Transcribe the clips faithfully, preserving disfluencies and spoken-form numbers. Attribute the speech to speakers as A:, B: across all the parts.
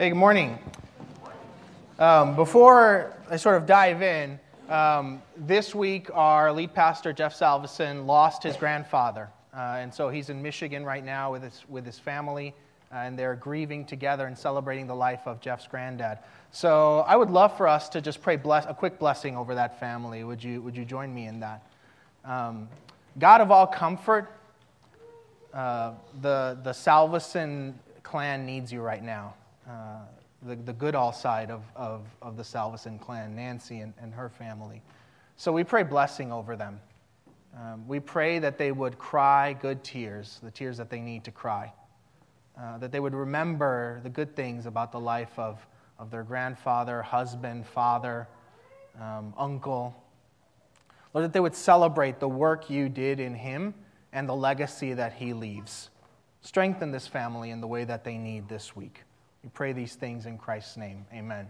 A: Hey, good morning. Um, before I sort of dive in, um, this week our lead pastor, Jeff Salveson, lost his grandfather. Uh, and so he's in Michigan right now with his, with his family, uh, and they're grieving together and celebrating the life of Jeff's granddad. So I would love for us to just pray bless, a quick blessing over that family. Would you, would you join me in that? Um, God of all comfort, uh, the, the Salveson clan needs you right now. Uh, the, the Goodall side of, of, of the Salveson clan, Nancy and, and her family. So we pray blessing over them. Um, we pray that they would cry good tears, the tears that they need to cry. Uh, that they would remember the good things about the life of, of their grandfather, husband, father, um, uncle. Lord, that they would celebrate the work you did in him and the legacy that he leaves. Strengthen this family in the way that they need this week. We pray these things in Christ's name. Amen.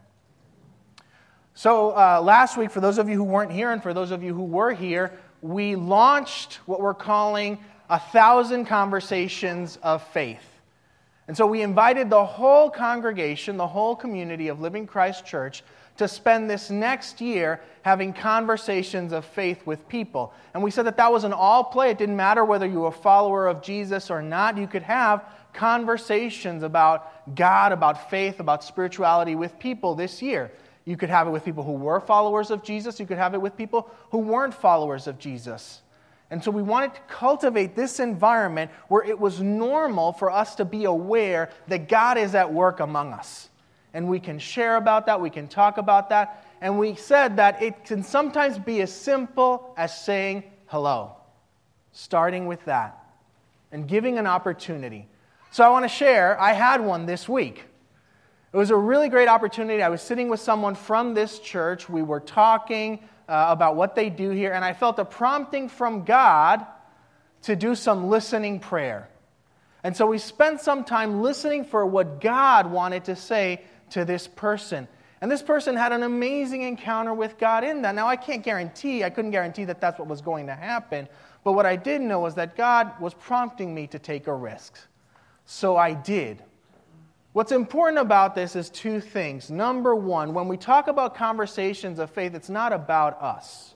A: So uh, last week, for those of you who weren't here and for those of you who were here, we launched what we're calling a thousand conversations of faith. And so we invited the whole congregation, the whole community of Living Christ Church to spend this next year having conversations of faith with people. And we said that that was an all play. It didn't matter whether you were a follower of Jesus or not. You could have conversations about God, about faith, about spirituality with people this year. You could have it with people who were followers of Jesus. You could have it with people who weren't followers of Jesus. And so we wanted to cultivate this environment where it was normal for us to be aware that God is at work among us. And we can share about that, we can talk about that. And we said that it can sometimes be as simple as saying hello. Starting with that. And giving an opportunity. So I want to share, I had one this week. It was a really great opportunity. I was sitting with someone from this church. We were talking uh, about what they do here. And I felt a prompting from God to do some listening prayer. And so we spent some time listening for what God wanted to say to this person. And this person had an amazing encounter with God in that. Now, I can't guarantee, I couldn't guarantee that that's what was going to happen. But what I did know was that God was prompting me to take a risk. So I did. What's important about this is two things. Number one, when we talk about conversations of faith, it's not about us.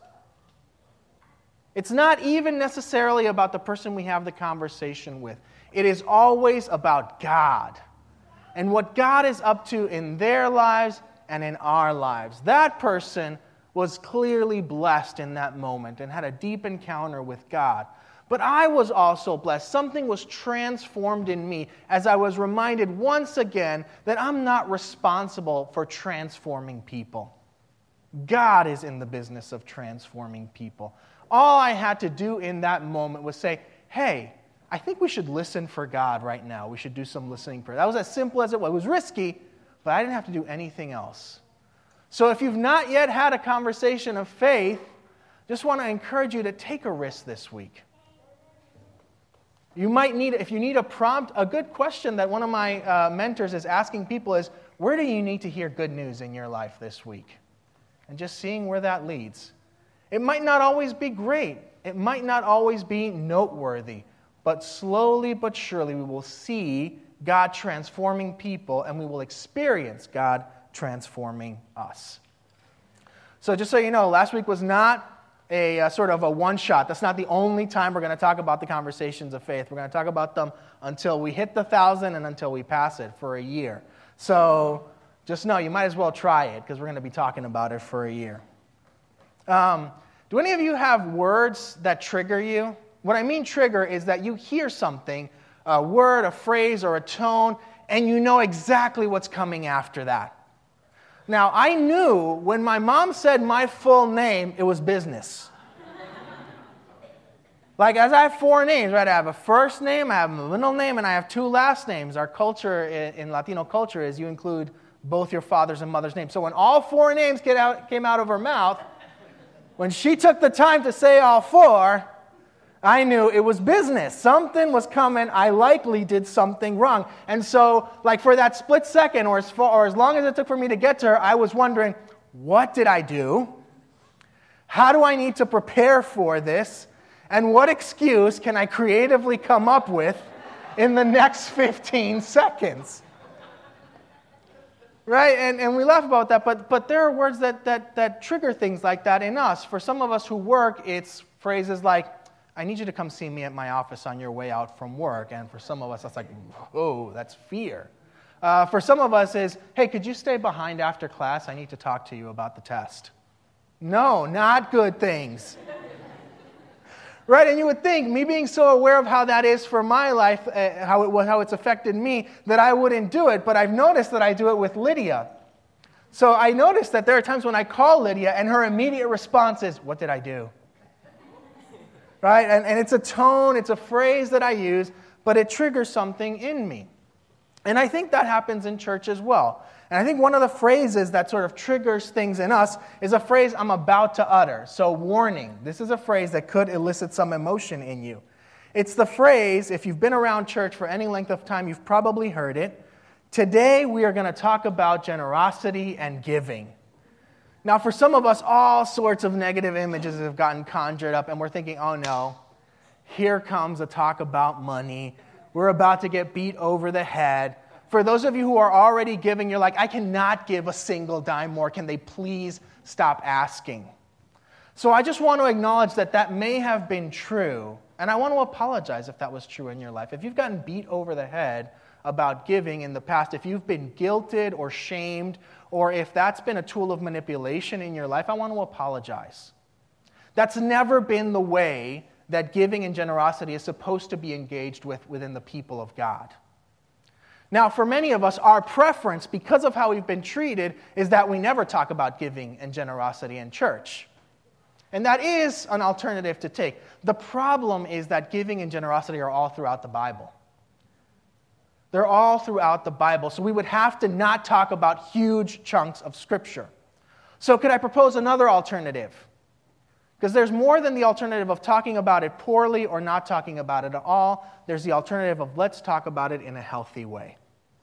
A: It's not even necessarily about the person we have the conversation with. It is always about God and what God is up to in their lives and in our lives. That person was clearly blessed in that moment and had a deep encounter with God. But I was also blessed. Something was transformed in me as I was reminded once again that I'm not responsible for transforming people. God is in the business of transforming people. All I had to do in that moment was say, hey, I think we should listen for God right now. We should do some listening prayer. That was as simple as it was. It was risky, but I didn't have to do anything else. So if you've not yet had a conversation of faith, just want to encourage you to take a risk this week. You might need, if you need a prompt, a good question that one of my uh, mentors is asking people is, where do you need to hear good news in your life this week? And just seeing where that leads. It might not always be great. It might not always be noteworthy. But slowly but surely we will see God transforming people and we will experience God transforming us. So just so you know, last week was not a, a sort of a one-shot. That's not the only time we're going to talk about the conversations of faith. We're going to talk about them until we hit the thousand and until we pass it for a year. So just know you might as well try it because we're going to be talking about it for a year. Um, do any of you have words that trigger you? What I mean trigger is that you hear something, a word, a phrase, or a tone, and you know exactly what's coming after that. Now, I knew when my mom said my full name, it was business. Like, as I have four names, right? I have a first name, I have a middle name, and I have two last names. Our culture in Latino culture is you include both your father's and mother's names. So when all four names get out, came out of her mouth, when she took the time to say all four, I knew it was business. Something was coming. I likely did something wrong. And so, like for that split second, or as, far, or as long as it took for me to get to her, I was wondering, what did I do? How do I need to prepare for this? And what excuse can I creatively come up with in the next fifteen seconds? Right? And, and we laugh about that, but, but there are words that, that, that trigger things like that in us. For some of us who work, it's phrases like, I need you to come see me at my office on your way out from work. And for some of us, that's like, whoa, that's fear. Uh, for some of us is, hey, could you stay behind after class? I need to talk to you about the test. No, not good things. Right, and you would think, me being so aware of how that is for my life, uh, how, it, how it's affected me, that I wouldn't do it. But I've noticed that I do it with Lydia. So I noticed that there are times when I call Lydia, and her immediate response is, what did I do? Right, and, and it's a tone, it's a phrase that I use, but it triggers something in me. And I think that happens in church as well. And I think one of the phrases that sort of triggers things in us is a phrase I'm about to utter. So warning, this is a phrase that could elicit some emotion in you. It's the phrase, if you've been around church for any length of time, you've probably heard it. Today we are going to talk about generosity and giving. Now for some of us, all sorts of negative images have gotten conjured up, and we're thinking, oh no, here comes a talk about money. We're about to get beat over the head. For those of you who are already giving, you're like, I cannot give a single dime more. Can they please stop asking? So I just want to acknowledge that that may have been true, and I want to apologize if that was true in your life. If you've gotten beat over the head about giving in the past, if you've been guilted or shamed, or if that's been a tool of manipulation in your life, I want to apologize. That's never been the way that giving and generosity is supposed to be engaged with within the people of God. Now, for many of us, our preference, because of how we've been treated, is that we never talk about giving and generosity in church. And that is an alternative to take. The problem is that giving and generosity are all throughout the Bible. They're all throughout the Bible, so we would have to not talk about huge chunks of Scripture. So could I propose another alternative? Because there's more than the alternative of talking about it poorly or not talking about it at all. There's the alternative of let's talk about it in a healthy way.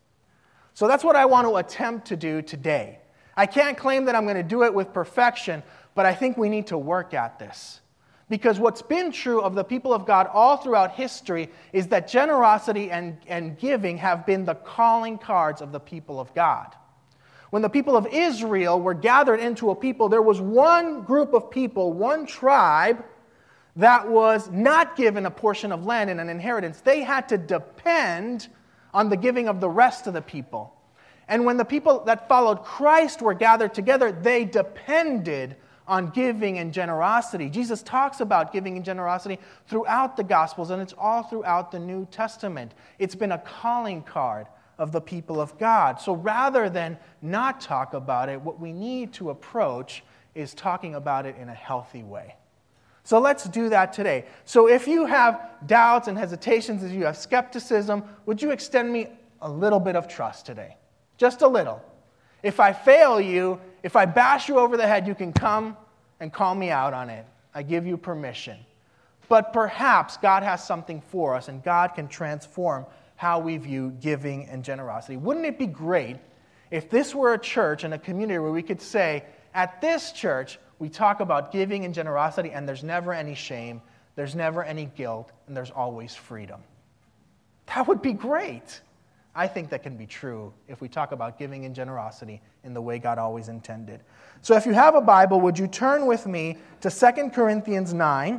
A: So that's what I want to attempt to do today. I can't claim that I'm going to do it with perfection, but I think we need to work at this. Because what's been true of the people of God all throughout history is that generosity and, and giving have been the calling cards of the people of God. When the people of Israel were gathered into a people, there was one group of people, one tribe, that was not given a portion of land and an inheritance. They had to depend on the giving of the rest of the people. And when the people that followed Christ were gathered together, they depended on giving and generosity. Jesus talks about giving and generosity throughout the Gospels, and it's all throughout the New Testament. It's been a calling card of the people of God. So rather than not talk about it, what we need to approach is talking about it in a healthy way. So let's do that today. So if you have doubts and hesitations, if you have skepticism, would you extend me a little bit of trust today? Just a little. If I fail you, if I bash you over the head, you can come and call me out on it. I give you permission. But perhaps God has something for us, and God can transform how we view giving and generosity. Wouldn't it be great if this were a church and a community where we could say, at this church, we talk about giving and generosity, and there's never any shame, there's never any guilt, and there's always freedom. That would be great. I think that can be true if we talk about giving and generosity in the way God always intended. So if you have a Bible, would you turn with me to Second Corinthians nine?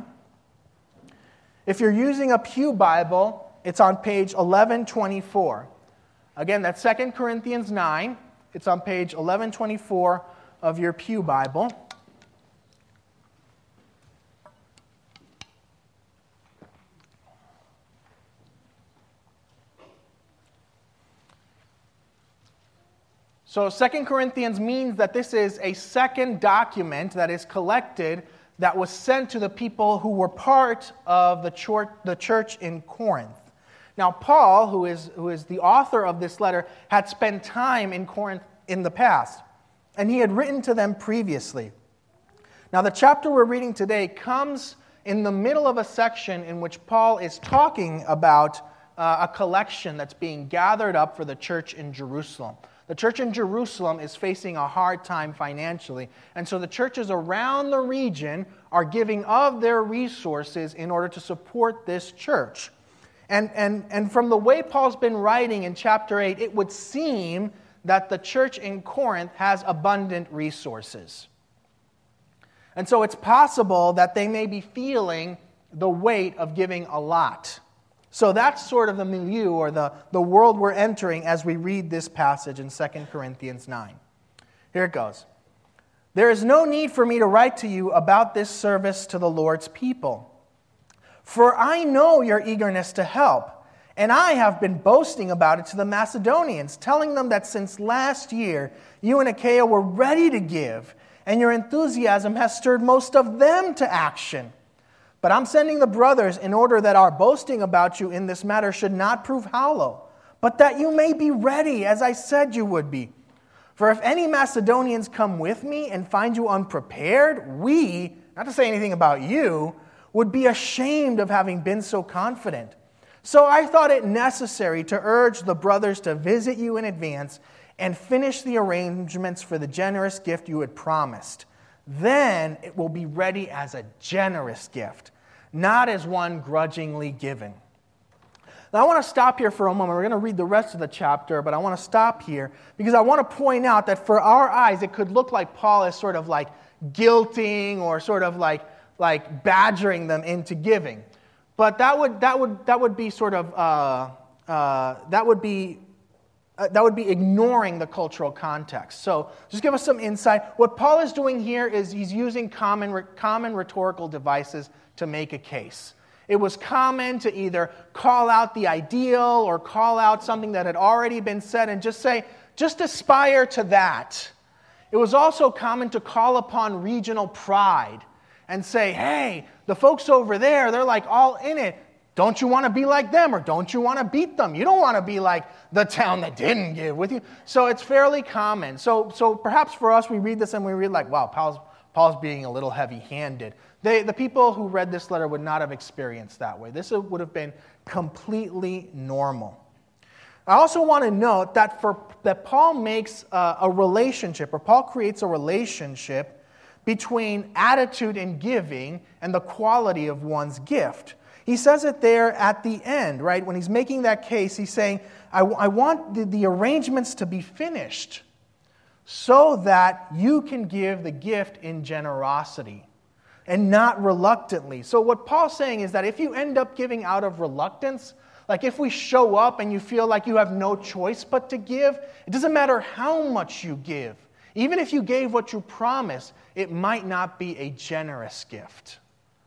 A: If you're using a Pew Bible, it's on page eleven twenty-four. Again, that's Second Corinthians nine. It's on page eleven twenty-four of your Pew Bible. So Second Corinthians means that this is a second document that is collected that was sent to the people who were part of the church, the church in Corinth. Now, Paul, who is, who is the author of this letter, had spent time in Corinth in the past, and he had written to them previously. Now, the chapter we're reading today comes in the middle of a section in which Paul is talking about uh, a collection that's being gathered up for the church in Jerusalem. The church in Jerusalem is facing a hard time financially, and so the churches around the region are giving of their resources in order to support this church. And, and, and from the way Paul's been writing in chapter eight, it would seem that the church in Corinth has abundant resources. And so it's possible that they may be feeling the weight of giving a lot. So that's sort of the milieu or the, the world we're entering as we read this passage in Second Corinthians nine. Here it goes. There is no need for me to write to you about this service to the Lord's people. For I know your eagerness to help, and I have been boasting about it to the Macedonians, telling them that since last year you and Achaia were ready to give, and your enthusiasm has stirred most of them to action. But I'm sending the brothers in order that our boasting about you in this matter should not prove hollow, but that you may be ready, as I said you would be. For if any Macedonians come with me and find you unprepared, we, not to say anything about you, would be ashamed of having been so confident. So I thought it necessary to urge the brothers to visit you in advance and finish the arrangements for the generous gift you had promised. Then it will be ready as a generous gift, not as one grudgingly given. Now I want to stop here for a moment. We're going to read the rest of the chapter, but I want to stop here because I want to point out that for our eyes, it could look like Paul is sort of like guilting or sort of like, like badgering them into giving. But that would that would that would be sort of uh, uh, that would be uh, that would be ignoring the cultural context. So just give us some insight. What Paul is doing here is he's using common common rhetorical devices to make a case. It was common to either call out the ideal or call out something that had already been said and just say, just aspire to that. It was also common to call upon regional pride and say, hey, the folks over there, they're like all in it. Don't you want to be like them or don't you want to beat them? You don't want to be like the town that didn't give with you. So it's fairly common. So so perhaps for us, we read this and we read like, wow, Paul's, Paul's being a little heavy-handed. They, the people who read this letter would not have experienced that way. This would have been completely normal. I also want to note that for that Paul makes a, a relationship, or Paul creates a relationship between attitude in giving and the quality of one's gift. He says it there at the end, right? When he's making that case, he's saying, I, I want the, the arrangements to be finished so that you can give the gift in generosity and not reluctantly. So what Paul's saying is that if you end up giving out of reluctance, like if we show up and you feel like you have no choice but to give, it doesn't matter how much you give. Even if you gave what you promised, it might not be a generous gift.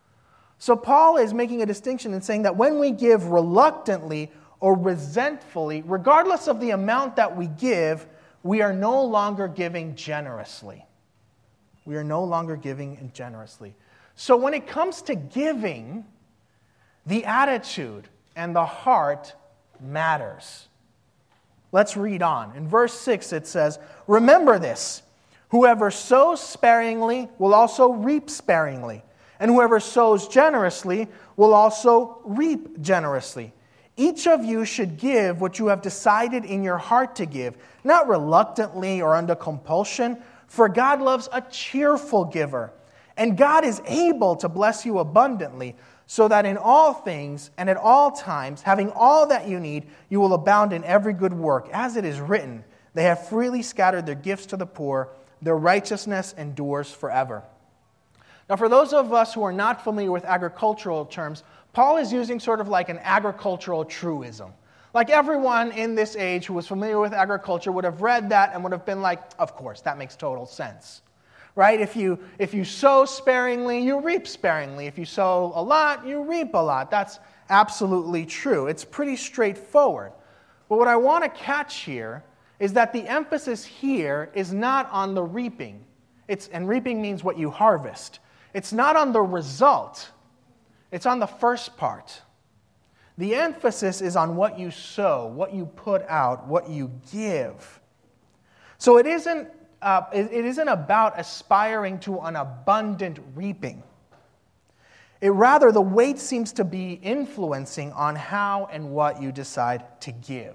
A: So Paul is making a distinction in saying that when we give reluctantly or resentfully, regardless of the amount that we give, we are no longer giving generously. We are no longer giving generously. So when it comes to giving, the attitude and the heart matters. Let's read on. In verse six it says, remember this, whoever sows sparingly will also reap sparingly, and whoever sows generously will also reap generously. Each of you should give what you have decided in your heart to give, not reluctantly or under compulsion, for God loves a cheerful giver. And God is able to bless you abundantly, so that in all things and at all times, having all that you need, you will abound in every good work. As it is written, they have freely scattered their gifts to the poor, their righteousness endures forever. Now, for those of us who are not familiar with agricultural terms, Paul is using sort of like an agricultural truism. Like everyone in this age who was familiar with agriculture would have read that and would have been like, of course, that makes total sense. Right? If you if you sow sparingly, you reap sparingly. If you sow a lot, you reap a lot. That's absolutely true. It's pretty straightforward. But what I want to catch here is that the emphasis here is not on the reaping. It's and reaping means what you harvest. It's not on the result. It's on the first part. The emphasis is on what you sow, what you put out, what you give. So it isn't Uh, it, it isn't about aspiring to an abundant reaping. It rather, the weight seems to be influencing on how and what you decide to give.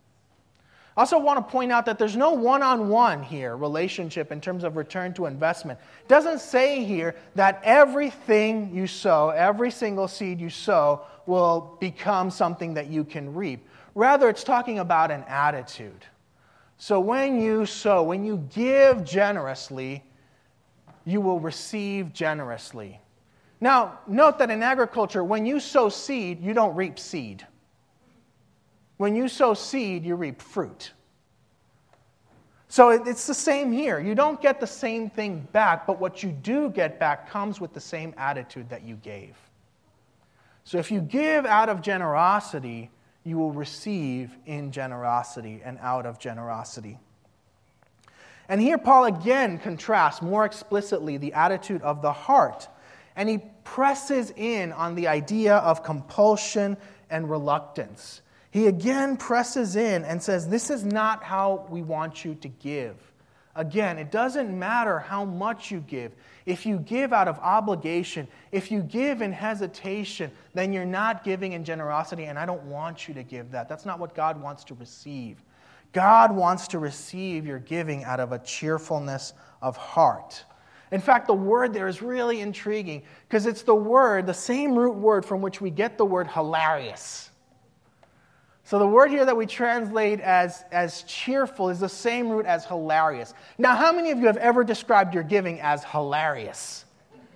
A: I also want to point out that there's no one-on-one here relationship in terms of return to investment. It doesn't say here that everything you sow, every single seed you sow, will become something that you can reap. Rather, it's talking about an attitude. So when you sow, when you give generously, you will receive generously. Now, note that in agriculture, when you sow seed, you don't reap seed. When you sow seed, you reap fruit. So it's the same here. You don't get the same thing back, but what you do get back comes with the same attitude that you gave. So if you give out of generosity, you will receive in generosity and out of generosity. And here Paul again contrasts more explicitly the attitude of the heart. And he presses in on the idea of compulsion and reluctance. He again presses in and says, this is not how we want you to give. Again, it doesn't matter how much you give. If you give out of obligation, if you give in hesitation, then you're not giving in generosity, and I don't want you to give that. That's not what God wants to receive. God wants to receive your giving out of a cheerfulness of heart. In fact, the word there is really intriguing because it's the word, the same root word from which we get the word hilarious. So the word here that we translate as, as cheerful is the same root as hilarious. Now, how many of you have ever described your giving as hilarious?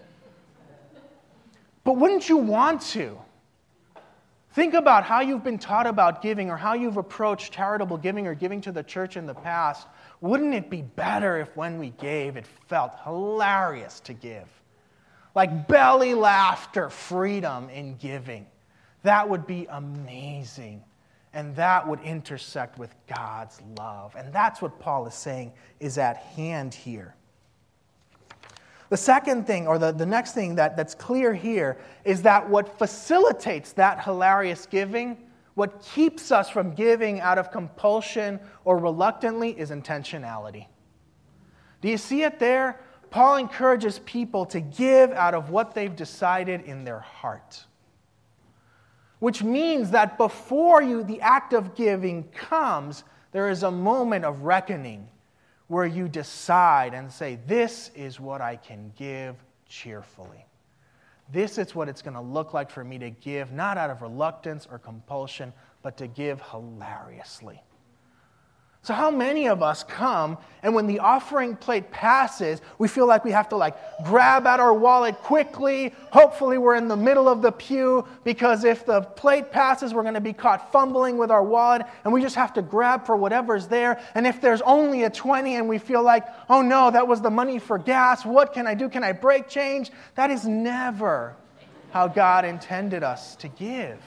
A: But wouldn't you want to? Think about how you've been taught about giving or how you've approached charitable giving or giving to the church in the past. Wouldn't it be better if when we gave, it felt hilarious to give? Like belly laughter, freedom in giving. That would be amazing. And that would intersect with God's love. And that's what Paul is saying is at hand here. The second thing, or the, the next thing that, that's clear here, is that what facilitates that hilarious giving, what keeps us from giving out of compulsion or reluctantly, is intentionality. Do you see it there? Paul encourages people to give out of what they've decided in their heart. Which means that before you, the act of giving comes, there is a moment of reckoning where you decide and say, this is what I can give cheerfully. This is what it's going to look like for me to give, not out of reluctance or compulsion, but to give hilariously. So how many of us come, and when the offering plate passes, we feel like we have to like grab at our wallet quickly. Hopefully we're in the middle of the pew, because if the plate passes, we're going to be caught fumbling with our wallet, and we just have to grab for whatever's there. And if there's only a twenty and we feel like, oh no, that was the money for gas, what can I do? Can I break change? That is never how God intended us to give.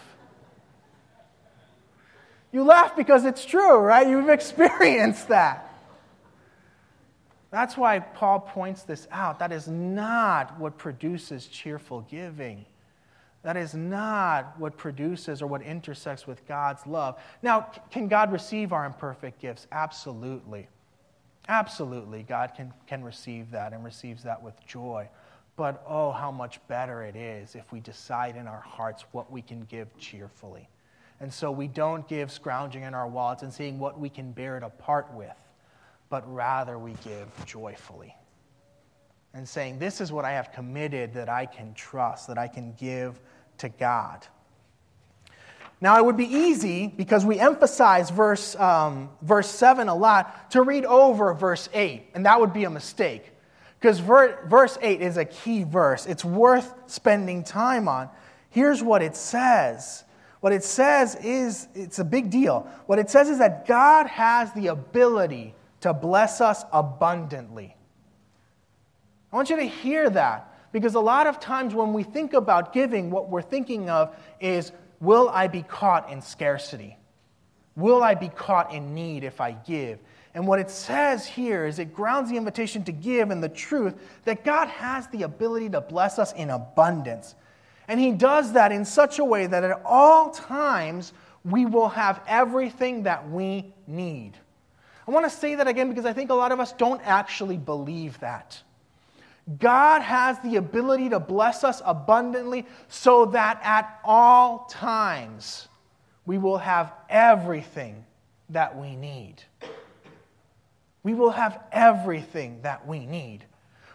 A: You laugh because it's true, right? You've experienced that. That's why Paul points this out. That is not what produces cheerful giving. That is not what produces or what intersects with God's love. Now, can God receive our imperfect gifts? Absolutely. Absolutely, God can, can receive that and receives that with joy. But oh, how much better it is if we decide in our hearts what we can give cheerfully. And so we don't give scrounging in our wallets and seeing what we can bear it apart with, but rather we give joyfully. And saying, this is what I have committed that I can trust, that I can give to God. Now, it would be easy, because we emphasize verse, um, verse seven a lot, to read over verse eight, and that would be a mistake. Because ver- verse eight is a key verse. It's worth spending time on. Here's what it says. What it says is, it's a big deal. What it says is that God has the ability to bless us abundantly. I want you to hear that, because a lot of times when we think about giving, what we're thinking of is, will I be caught in scarcity? Will I be caught in need if I give? And what it says here is it grounds the invitation to give in the truth that God has the ability to bless us in abundance. And he does that in such a way that at all times we will have everything that we need. I want to say that again because I think a lot of us don't actually believe that. God has the ability to bless us abundantly so that at all times we will have everything that we need. We will have everything that we need.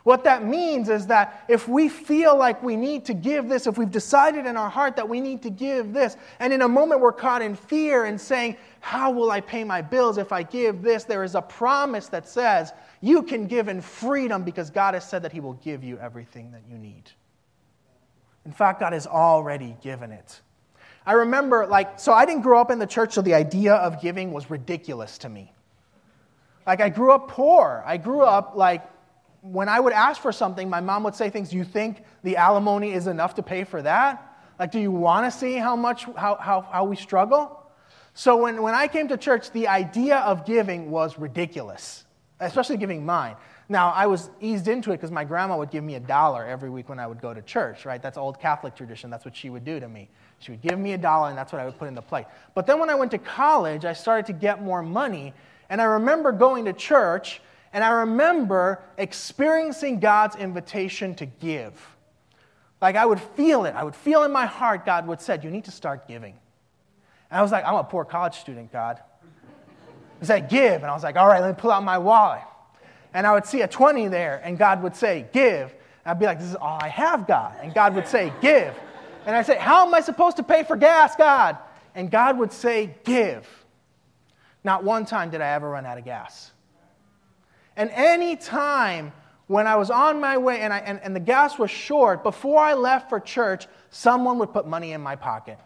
A: What that means is that if we feel like we need to give this, if we've decided in our heart that we need to give this, and in a moment we're caught in fear and saying, how will I pay my bills if I give this? There is a promise that says you can give in freedom because God has said that He will give you everything that you need. In fact, God has already given it. I remember, like, so I didn't grow up in the church, so the idea of giving was ridiculous to me. Like, I grew up poor. I grew up, like, when I would ask for something, my mom would say things, do you think the alimony is enough to pay for that? Like, do you want to see how much, how, how, how we struggle? So when, when I came to church, the idea of giving was ridiculous, especially giving mine. Now, I was eased into it because my grandma would give me a dollar every week when I would go to church, right? That's old Catholic tradition. That's what she would do to me. She would give me a dollar, and that's what I would put in the plate. But then when I went to college, I started to get more money, and I remember going to church, and I remember experiencing God's invitation to give. Like, I would feel it. I would feel in my heart God would say, you need to start giving. And I was like, I'm a poor college student, God. He said, give. And I was like, all right, let me pull out my wallet. And I would see a twenty there, and God would say, give. And I'd be like, this is all I have, God. And God would say, give. And I'd say, how am I supposed to pay for gas, God? And God would say, give. Not one time did I ever run out of gas. And any time when I was on my way and, I, and, and the gas was short, before I left for church, someone would put money in my pocket.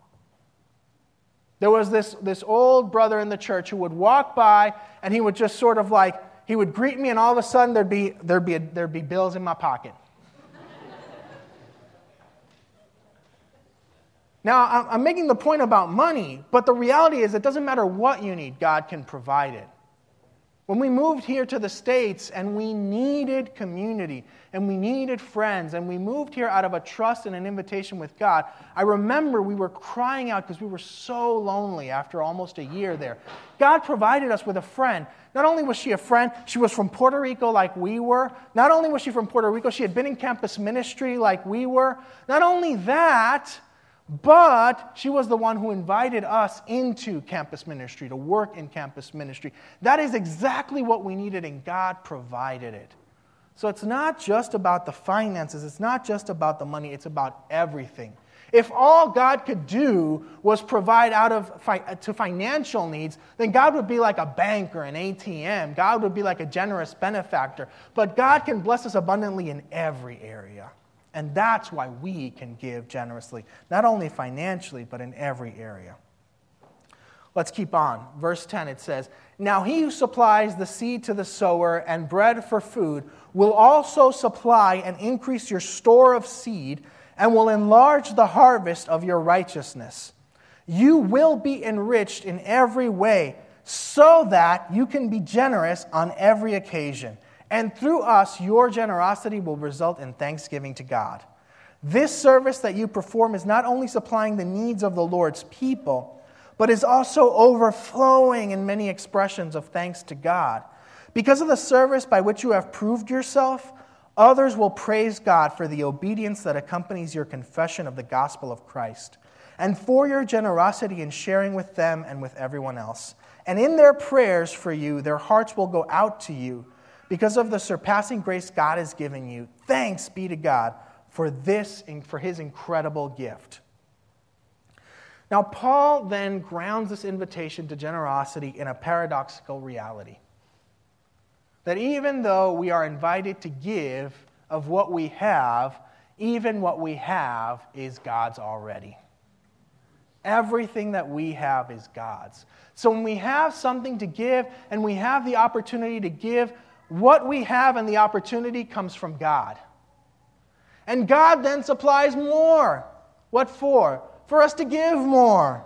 A: There was this, this old brother in the church who would walk by, and he would just sort of like, he would greet me, and all of a sudden there'd be, there'd be, a, there'd be bills in my pocket. Now, I'm making the point about money, but the reality is it doesn't matter what you need, God can provide it. When we moved here to the States and we needed community and we needed friends and we moved here out of a trust and an invitation with God, I remember we were crying out because we were so lonely after almost a year there. God provided us with a friend. Not only was she a friend, she was from Puerto Rico like we were. Not only was she from Puerto Rico, she had been in campus ministry like we were. Not only that, but she was the one who invited us into campus ministry, to work in campus ministry. That is exactly what we needed, and God provided it. So it's not just about the finances. It's not just about the money. It's about everything. If all God could do was provide out of fi- to financial needs, then God would be like a bank or an A T M. God would be like a generous benefactor. But God can bless us abundantly in every area. And that's why we can give generously, not only financially, but in every area. Let's keep on. Verse ten, it says, now he who supplies the seed to the sower and bread for food will also supply and increase your store of seed and will enlarge the harvest of your righteousness. You will be enriched in every way so that you can be generous on every occasion. And through us, your generosity will result in thanksgiving to God. This service that you perform is not only supplying the needs of the Lord's people, but is also overflowing in many expressions of thanks to God. Because of the service by which you have proved yourself, others will praise God for the obedience that accompanies your confession of the gospel of Christ, and for your generosity in sharing with them and with everyone else. And in their prayers for you, their hearts will go out to you. Because of the surpassing grace God has given you, thanks be to God for this, for his incredible gift. Now, Paul then grounds this invitation to generosity in a paradoxical reality. That even though we are invited to give of what we have, even what we have is God's already. Everything that we have is God's. So when we have something to give and we have the opportunity to give, what we have and the opportunity comes from God. And God then supplies more. What for? For us to give more.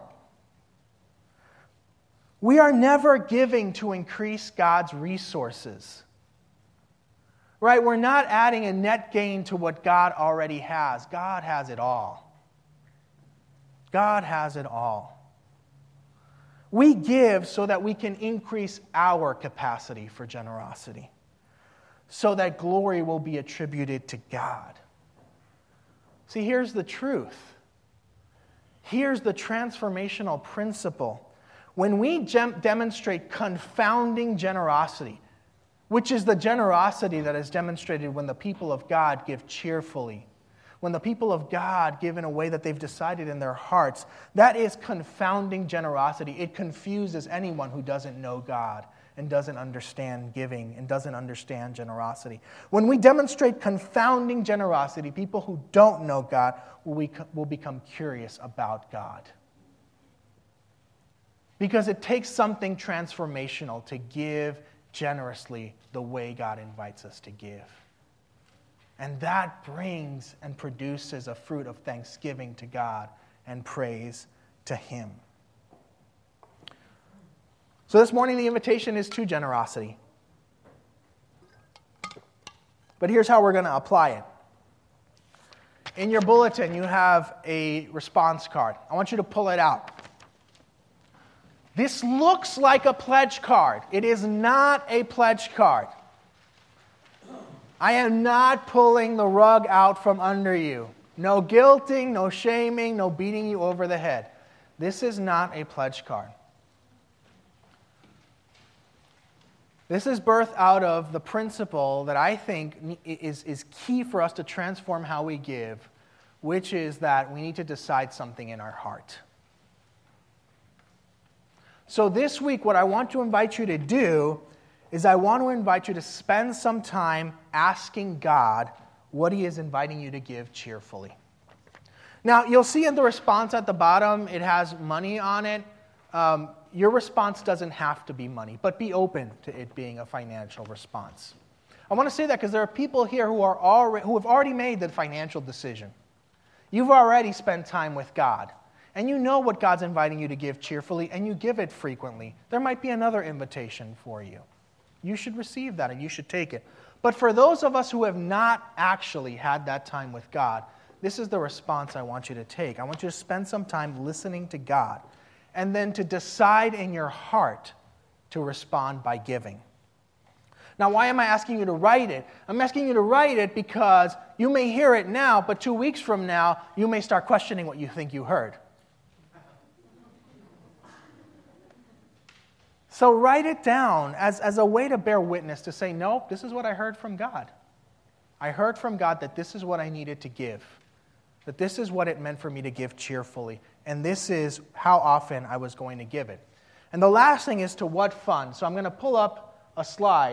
A: We are never giving to increase God's resources. Right? We're not adding a net gain to what God already has. God has it all. God has it all. We give so that we can increase our capacity for generosity, so that glory will be attributed to God. See, here's the truth. Here's the transformational principle. When we gem- demonstrate confounding generosity, which is the generosity that is demonstrated when the people of God give cheerfully. When the people of God give in a way that they've decided in their hearts, that is confounding generosity. It confuses anyone who doesn't know God and doesn't understand giving and doesn't understand generosity. When we demonstrate confounding generosity, people who don't know God will, will become curious about God. Because it takes something transformational to give generously the way God invites us to give. And that brings and produces a fruit of thanksgiving to God and praise to Him. So this morning the invitation is to generosity. But here's how we're going to apply it. In your bulletin you have a response card. I want you to pull it out. This looks like a pledge card. It is not a pledge card. I am not pulling the rug out from under you. No guilting, no shaming, no beating you over the head. This is not a pledge card. This is birthed out of the principle that I think is, is key for us to transform how we give, which is that we need to decide something in our heart. So this week, what I want to invite you to do is I want to invite you to spend some time asking God what He is inviting you to give cheerfully. Now, you'll see in the response at the bottom, it has money on it. Um, your response doesn't have to be money, but be open to it being a financial response. I want to say that because there are people here who are already, who have already made the financial decision. You've already spent time with God. And you know what God's inviting you to give cheerfully, and you give it frequently. There might be another invitation for you. You should receive that, and you should take it. But for those of us who have not actually had that time with God, this is the response I want you to take. I want you to spend some time listening to God, and then to decide in your heart to respond by giving. Now, why am I asking you to write it? I'm asking you to write it because you may hear it now, but two weeks from now, you may start questioning what you think you heard. So write it down as, as a way to bear witness, to say, nope, this is what I heard from God. I heard from God that this is what I needed to give, that this is what it meant for me to give cheerfully, and this is how often I was going to give it. And the last thing is to what fund. So I'm going to pull up a slide.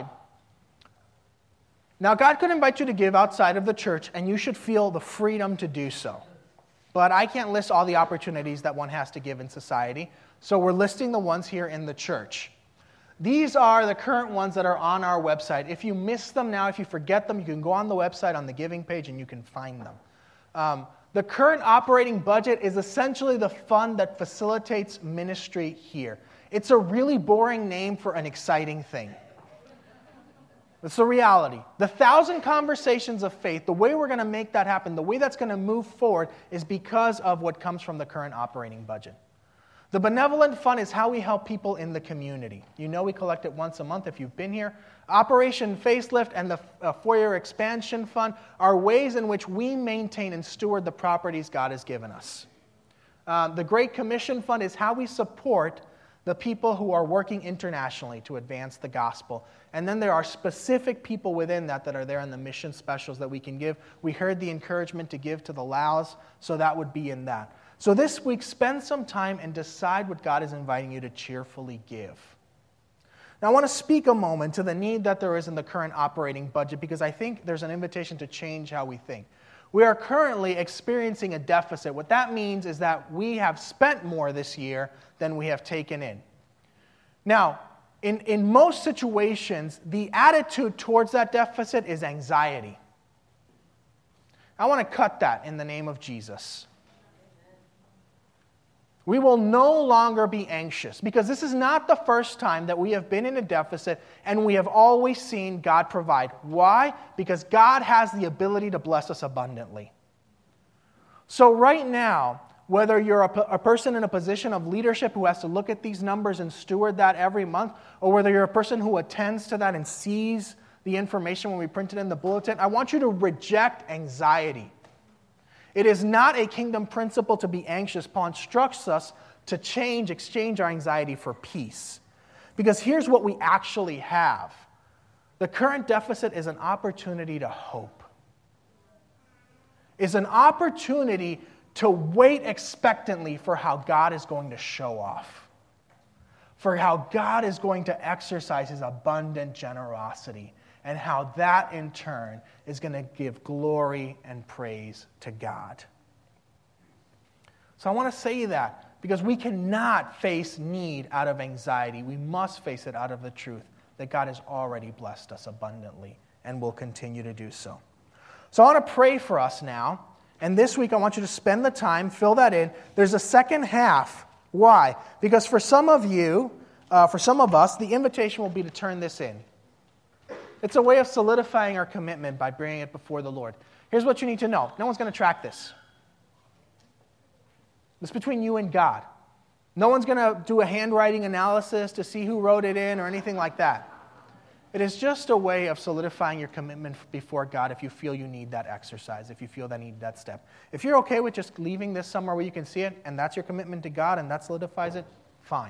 A: Now, God could invite you to give outside of the church, and you should feel the freedom to do so. But I can't list all the opportunities that one has to give in society, so we're listing the ones here in the church. These are the current ones that are on our website. If you miss them now, if you forget them, you can go on the website on the giving page and you can find them. Um, the current operating budget is essentially the fund that facilitates ministry here. It's a really boring name for an exciting thing. It's the reality. The thousand conversations of faith, the way we're going to make that happen, the way that's going to move forward is because of what comes from the current operating budget. The benevolent fund is how we help people in the community. You know we collect it once a month if you've been here. Operation Facelift and the uh, Foyer Expansion Fund are ways in which we maintain and steward the properties God has given us. Um, the Great Commission Fund is how we support the people who are working internationally to advance the gospel. And then there are specific people within that that are there in the mission specials that we can give. We heard the encouragement to give to the Laos, so that would be in that. So this week, spend some time and decide what God is inviting you to cheerfully give. Now, I want to speak a moment to the need that there is in the current operating budget, because I think there's an invitation to change how we think. We are currently experiencing a deficit. What that means is that we have spent more this year than we have taken in. Now, in, in most situations, the attitude towards that deficit is anxiety. I want to cut that in the name of Jesus. We will no longer be anxious, because this is not the first time that we have been in a deficit and we have always seen God provide. Why? Because God has the ability to bless us abundantly. So right now, whether you're a, a person in a position of leadership who has to look at these numbers and steward that every month, or whether you're a person who attends to that and sees the information when we print it in the bulletin, I want you to reject anxiety. It is not a kingdom principle to be anxious. Paul instructs us to change, exchange our anxiety for peace. Because here's what we actually have. The current deficit is an opportunity to hope. Is an opportunity to wait expectantly for how God is going to show off. For how God is going to exercise his abundant generosity. And how that in turn is going to give glory and praise to God. So I want to say that because we cannot face need out of anxiety. We must face it out of the truth that God has already blessed us abundantly and will continue to do so. So I want to pray for us now. And this week I want you to spend the time, fill that in. There's a second half. Why? Because for some of you, uh, for some of us, the invitation will be to turn this in. It's a way of solidifying our commitment by bringing it before the Lord. Here's what you need to know. No one's going to track this. It's between you and God. No one's going to do a handwriting analysis to see who wrote it in or anything like that. It is just a way of solidifying your commitment before God if you feel you need that exercise, if you feel that you need that step. If you're okay with just leaving this somewhere where you can see it, and that's your commitment to God, and that solidifies it, fine.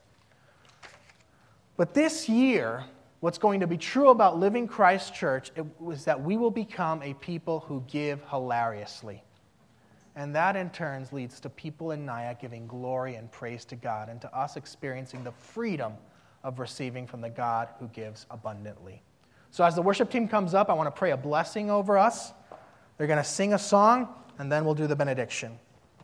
A: But this year, what's going to be true about Living Christ Church is that we will become a people who give hilariously. And that in turn leads to people in Nyack giving glory and praise to God and to us experiencing the freedom of receiving from the God who gives abundantly. So as the worship team comes up, I want to pray a blessing over us. They're going to sing a song, and then we'll do the benediction.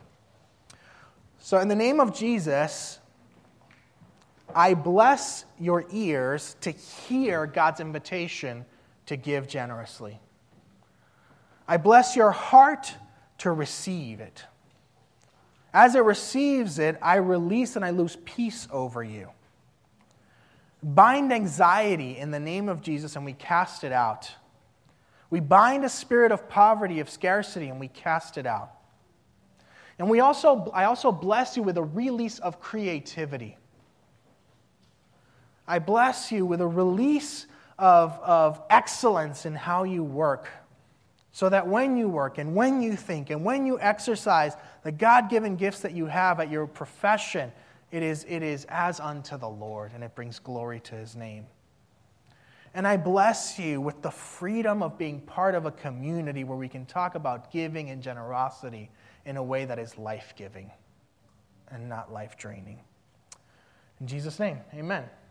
A: So in the name of Jesus, I bless your ears to hear God's invitation to give generously. I bless your heart to receive it. As it receives it, I release and I lose peace over you. Bind anxiety in the name of Jesus and we cast it out. We bind a spirit of poverty, of scarcity, and we cast it out. And we also, I also bless you with a release of creativity. I bless you with a release of, of excellence in how you work. So that when you work and when you think and when you exercise the God-given gifts that you have at your profession, it is, it is as unto the Lord, and it brings glory to his name. And I bless you with the freedom of being part of a community where we can talk about giving and generosity in a way that is life-giving and not life-draining. In Jesus' name, amen.